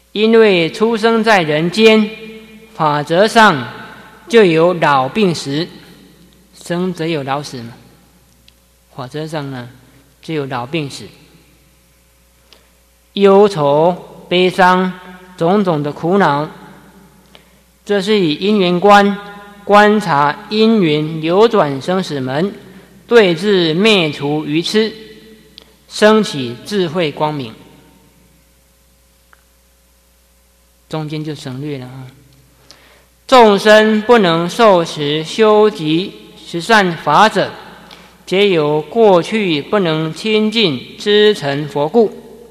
因为出生在人间，法则上就有老病死，生则有老死嘛。法则上呢，就有老病死，忧愁、悲伤，种种的苦恼。这是以因缘观观察因缘流转生死门，对治灭除愚痴，升起智慧光明。中间就省略了啊。众生不能受持修集十善法者，皆由过去不能亲近知成佛故。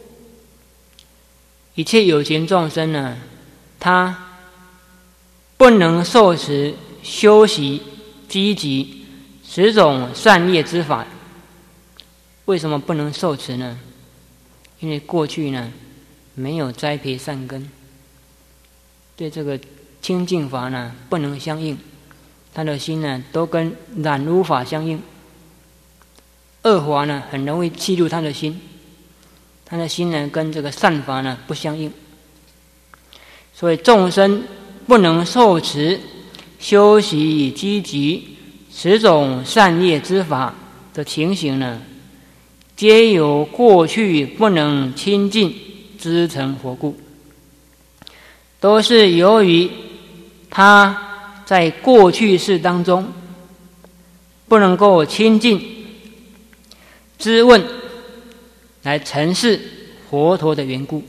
一切有情众生呢，他不能受持修习积极10种善业之法。为什么不能受持呢？因为过去呢没有栽培善根，对这个清净法呢不能相应，他的心呢都跟染污法相应，恶法呢很容易契入他的心，他的心呢跟这个善法呢不相应。所以众生不能受持修习积极10种善业之法的情形呢，皆由过去不能亲近知成佛故，都是由于他在过去世当中不能够亲近知问来陈示佛陀的缘故。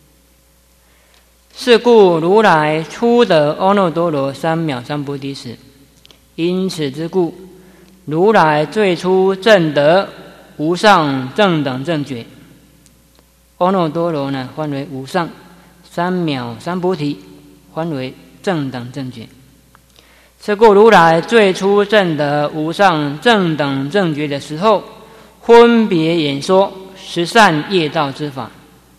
是故如来初得阿耨多罗三藐三菩提时，因此之故，如来最初证得无上正等正觉。阿耨多罗呢，翻为无上；三藐三菩提，翻为正等正觉。是故如来最初证得无上正等正觉的时候，分别演说十善业道之法。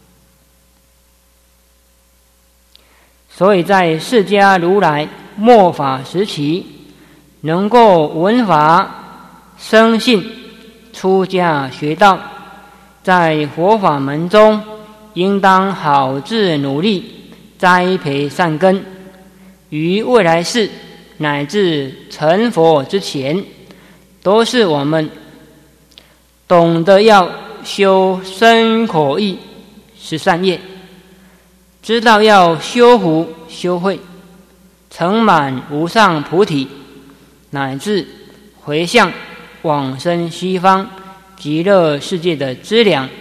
所以在释迦如来末法时期，能够闻法生信，出家学道，在佛法门中应当好自努力栽培善根，于未来世乃至成佛之前，都是我们懂得要修身口意十善业，知道要修福修慧，成满无上菩提，乃至回向往生西方极乐世界的资粮。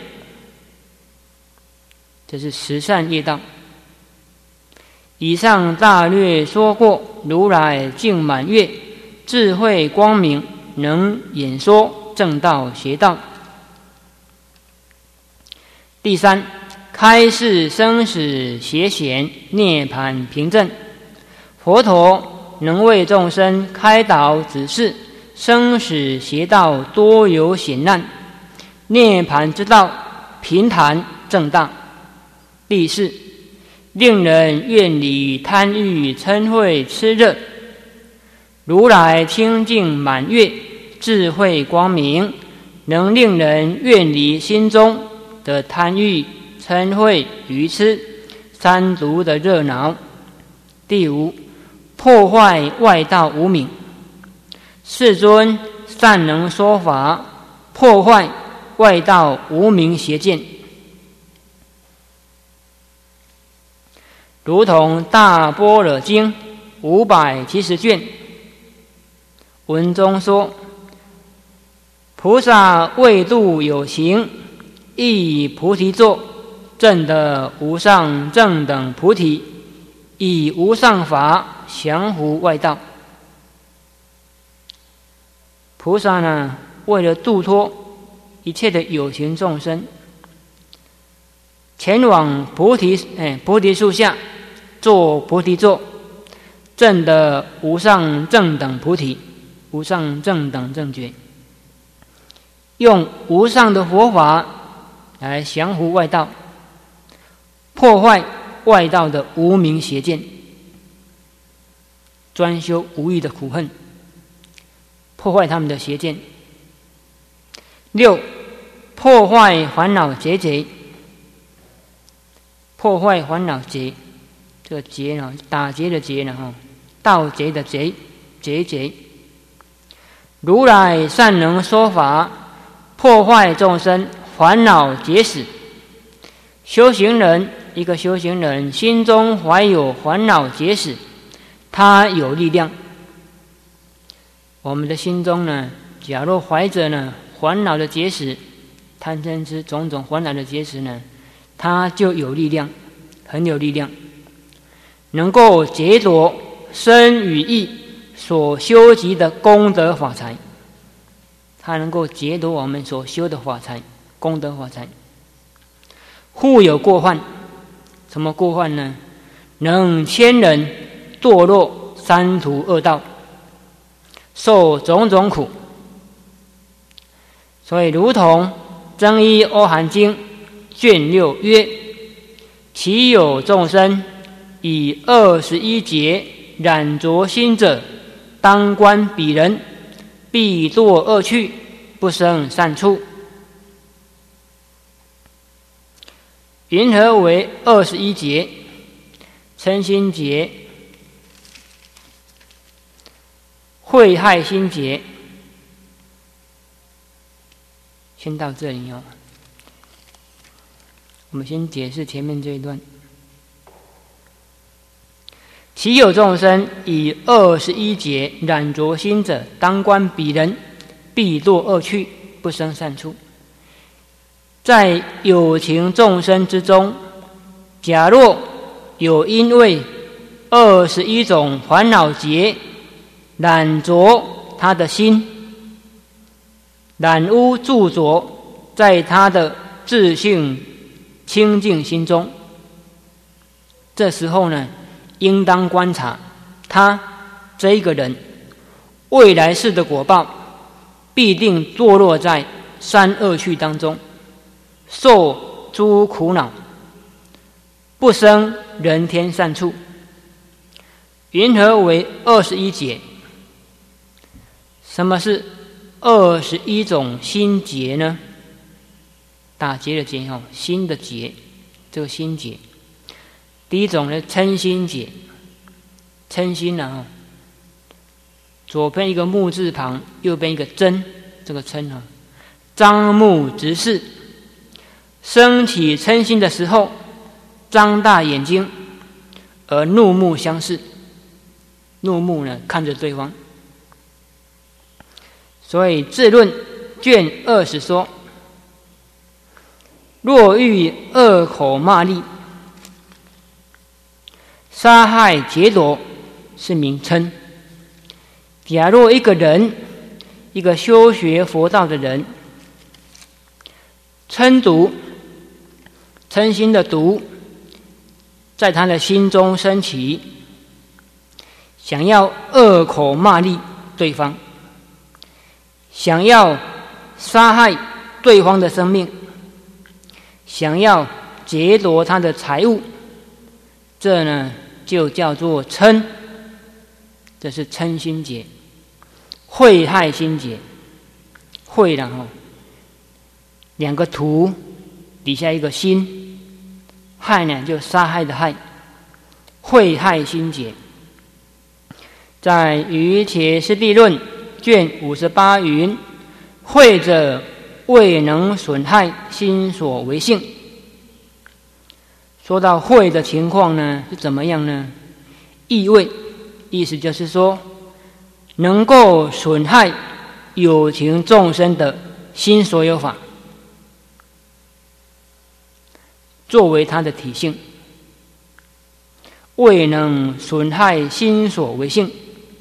这是十善业道。以上大略说过，如来净满月，智慧光明，能演说正道邪道。第三，开示生死邪险，涅槃平正。佛陀能为众生开导指示，生死邪道多有险难，涅槃之道平坦正大。第四，令人愿离贪欲嗔恚痴热。如来清净满月，智慧光明，能令人愿离心中的贪欲嗔恚愚痴三毒的热恼。第五，破坏外道无明。世尊善能说法，破坏外道无明邪见。如同大般若经570卷文中说，菩萨为度有情，亦以菩提座证得无上正等菩提，以无上法降伏外道。菩萨呢，为了度脱一切的有情众生，前往菩提树下做菩提座，证得无上正等菩提，无上正等正觉，用无上的佛法来降伏外道，破坏外道的无明邪见，专修无欲的苦恨，破坏他们的邪见。六，破坏烦恼结贼。 破坏烦恼结，这个结呢，打结的结呢，盗贼的贼，结。如来善能说法，破坏众生烦恼结使。修行人，一个修行人心中怀有烦恼结使，他有力量。我们的心中呢，假若怀着呢烦恼的结使，贪嗔痴种种烦恼的结使呢，他就有力量，很有力量，能够劫夺身与意所修集的功德法财。他能够劫夺我们所修的法财，功德法财。互有过患，什么过患呢？能牵人堕落三途恶道，受种种苦。所以如同增一阿含经卷6曰：其有众生以21劫染着心者，当观彼人，必堕恶趣，不生善处。云何为21劫？嗔心劫、慧害心劫。先到这里哦。我们先解释前面这一段。其有众生以21劫染着心者，当观彼人，必堕恶趣，不生善处。在有情众生之中，假若有因为21种烦恼结染着他的心，染污著着在他的自性清净心中，这时候呢，应当观察他这一个人未来世的果报，必定堕落在三恶趣当中，受诸苦恼，不生人天善处。云何为21劫？什么是21种心结呢？打结的结，心的结，这个心结。第一种呢，嗔心结。嗔心啊，左边一个木字旁，右边一个真，这个嗔啊，张目直视。升起嗔心的时候，张大眼睛，而怒目相视。怒目呢，看着对方。所以《智论》卷20说：若欲恶口骂詈，杀害劫夺，是名嗔。假若一个人，一个修学佛道的人，嗔毒，嗔心的毒在他的心中升起，想要恶口骂詈对方，想要杀害对方的生命，想要劫夺他的财物，这呢就叫做嗔，这是嗔心结。慧害心结，慧然后两个土底下一个心，害呢就杀害的害，慧害心结。在《瑜伽师地论》卷58云：慧者未能损害心所为性。说到慧的情况呢，是怎么样呢？意味，意思就是说，能够损害有情众生的心所有法，作为他的体性，未能损害心所为性，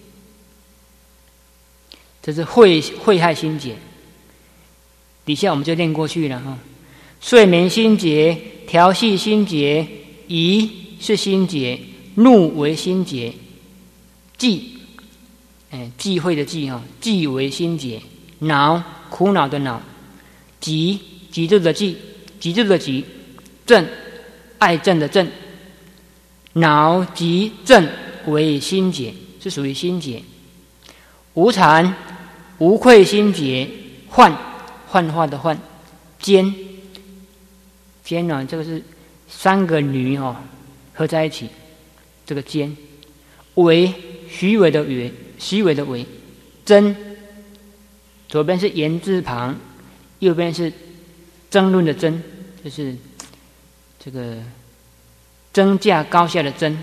这是慧害心结。底下我们就念过去了哈。睡眠心结，调息心结，疑是心结，怒为心结，忌，忌讳的忌哈，忌为心结，恼苦恼的恼，嫉嫉妒的嫉，嫉妒的嫉，憎爱憎的憎，恼嫉憎为心结，是属于心结。无惭无愧心结，幻幻化的幻，坚坚呢，这个是三个女合在一起，这个坚，伪虚伪的伪，虚伪的伪，真，左边是言字旁，右边是争论的争，就是这个增价高下的增。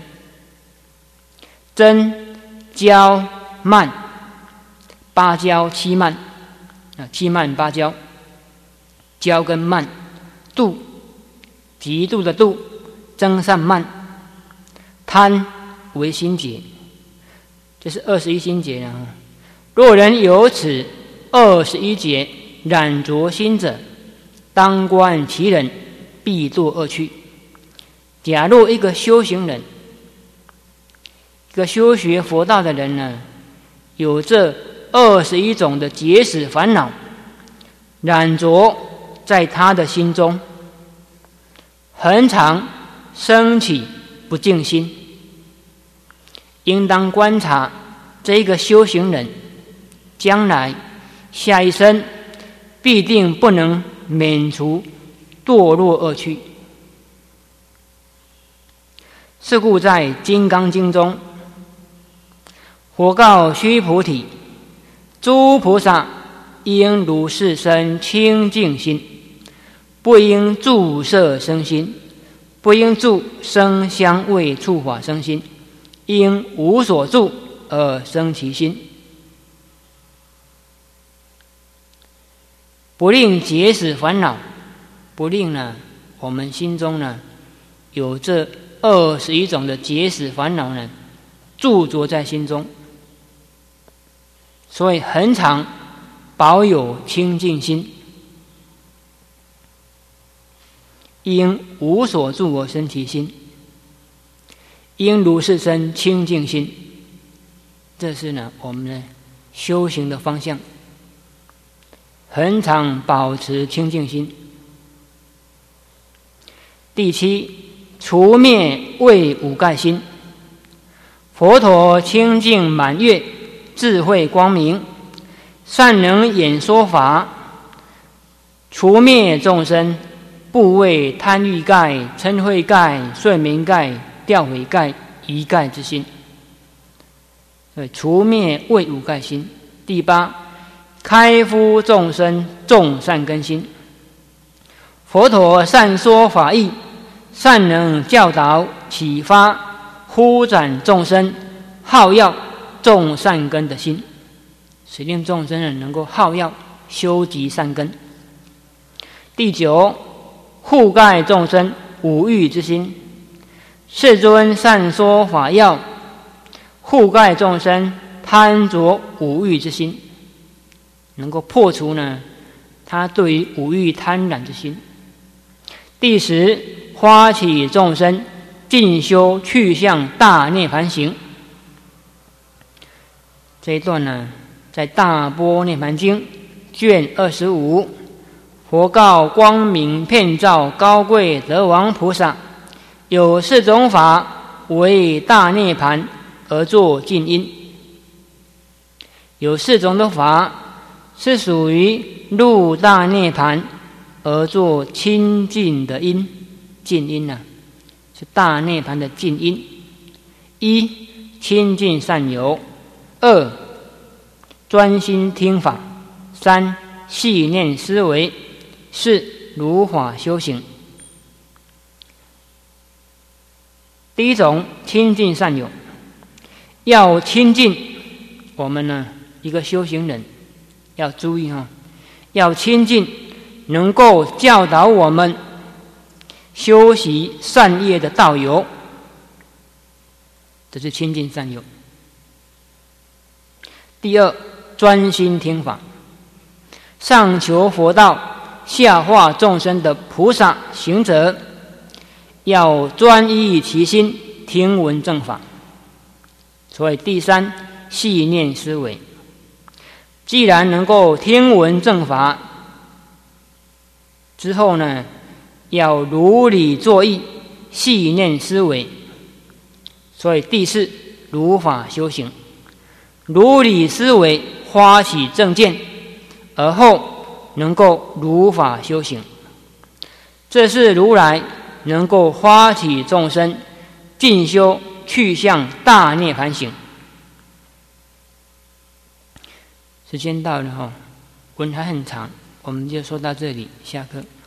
真骄慢，八骄七慢七慢八骄，骄跟慢，妒，嫉妒的妒，增上慢，贪为心结，这是21心结啊。若人有此21结染着心者，当观其人，必堕恶趣。假若一个修行人，一个修学佛道的人呢，有这21种的结使烦恼染着在他的心中，恒常升起不净心，应当观察这个修行人将来下一生必定不能免除堕落恶趣。是故在《金刚经》中，佛告须菩提：诸菩萨应如是生清净心，不应住色生心，不应住声香味触法生心，应无所住而生其心。不令结使烦恼，不令呢我们心中呢有这21种的结使烦恼呢驻着在心中，所以恒常保有清净心，应无所住而生其心，应如是生清净心。这是呢我们的修行的方向，恒常保持清净心。第7，除灭为五盖心。佛陀清净满月，智慧光明，善能演说法，除灭众生不为贪欲盖、嗔恚盖、睡眠盖、掉悔盖、疑盖之心。除灭为五盖心。第8，开敷众生众善根心。佛陀善说法义，善能教导启发呼展众生好要种善根的心，使令众生能够好要修集善根。第9，护盖众生五欲之心。世尊善说法要，护盖众生贪着五欲之心，能够破除呢他对于五欲贪婪之心。第10，发起众生进修去向大涅槃行。这一段呢在《大般涅槃经》卷25，佛告光明遍照高贵德王菩萨：有4种法为大涅槃而作尽因。有4种的法是属于入大涅槃而作清净的因，净因呢是大涅槃的净因。1，清净善友；2，专心听法；3，细念思维；4，如法修行。第1种，清净善友。要亲近我们呢一个修行人要注意要亲近能够教导我们修习善业的道友，这是亲近善友。第2，专心听法。上求佛道，下化众生的菩萨行者，要专一其心，听闻正法。所以第3，细念思维。既然能够听闻正法之后呢，要如理作意，细念思维。所以第4，如法修行。如理思维，发起正见，而后能够如法修行。这是如来能够发起众生进修去向大涅槃行。时间到了文还很长，我们就说到这里，下课。